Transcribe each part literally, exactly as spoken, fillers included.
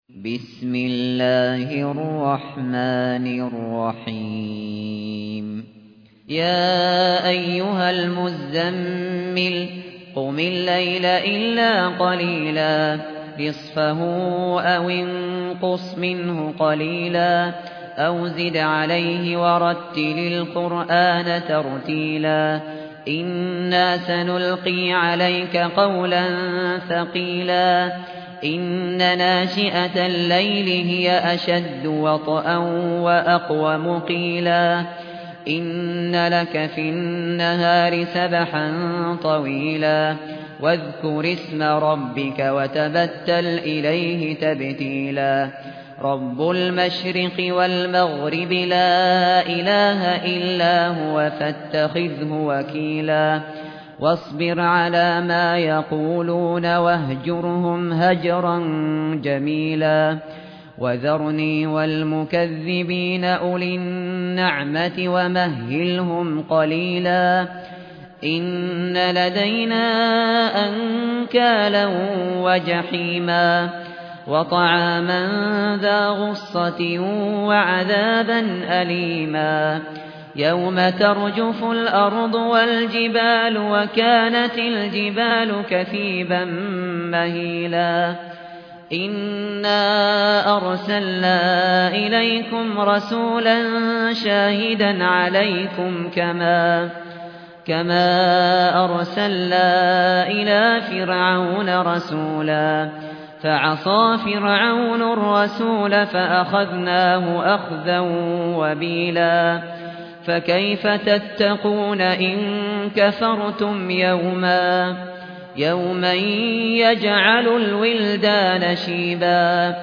بسم الله الرحمن الرحيم يا أيها المزمل قم الليل إلا قليلا نصفه أو انقص منه قليلا أو زد عليه ورتل القرآن ترتيلا إنا سنلقي عليك قولا ثقيلا إن ناشئة الليل هي أشد وطئا وأقوم قيلا إن لك في النهار سبحا طويلا واذكر اسم ربك وتبتل إليه تبتيلا رب المشرق والمغرب لا إله إلا هو فاتخذه وكيلا واصبر على ما يقولون واهجرهم هجرا جميلا وذرني والمكذبين أولي النعمة ومهلهم قليلا إن لدينا أنكالا وجحيما وطعاما ذا غصة وعذابا أليما يوم ترجف الأرض والجبال وكانت الجبال كثيبا مهيلا إنا أرسلنا إليكم رسولا شاهدا عليكم كما كما أرسلنا إلى فرعون رسولا فعصى فرعون الرسول فأخذناه أخذا وبيلا فكيف تتقون إن كفرتم يوما يوما يجعل الولدان شيبا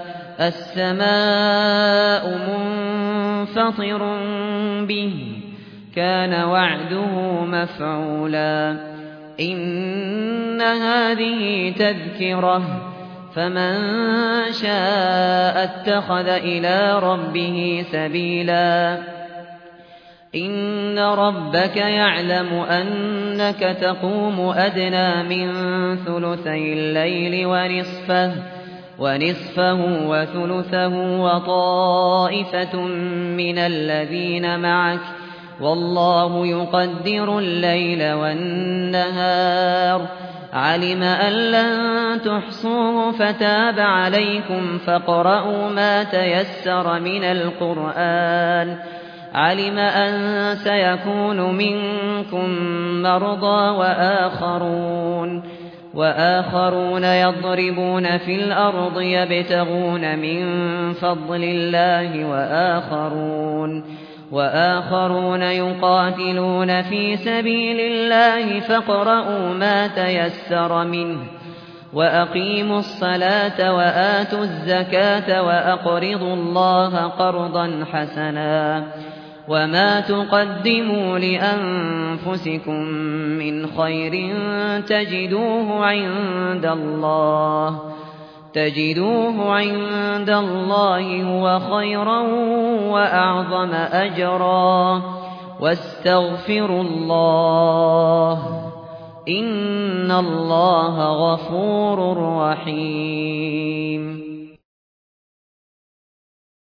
السماء منفطر به كان وعده مفعولا إن هذه تذكرة فمن شاء اتخذ إلى ربه سبيلا إن ربك يعلم أنك تقوم أدنى من ثلثي الليل ونصفه ونصفه وثلثه وطائفة من الذين معك والله يقدر الليل والنهار علم أن لن تحصوه فتاب عليكم فاقرؤوا ما تيسر من القرآن علم أن سيكون منكم مرضى وآخرون وآخرون يضربون في الأرض يبتغون من فضل الله وآخرون وآخرون يقاتلون في سبيل الله فاقرؤوا ما تيسر منه وأقيموا الصلاة وآتوا الزكاة وأقرضوا الله قرضا حسنا وما تقدموا لأنفسكم من خير تجدوه عند الله تجدوه عند الله هو خيرا وأعظم أجرا واستغفروا الله إن الله غفور رحيم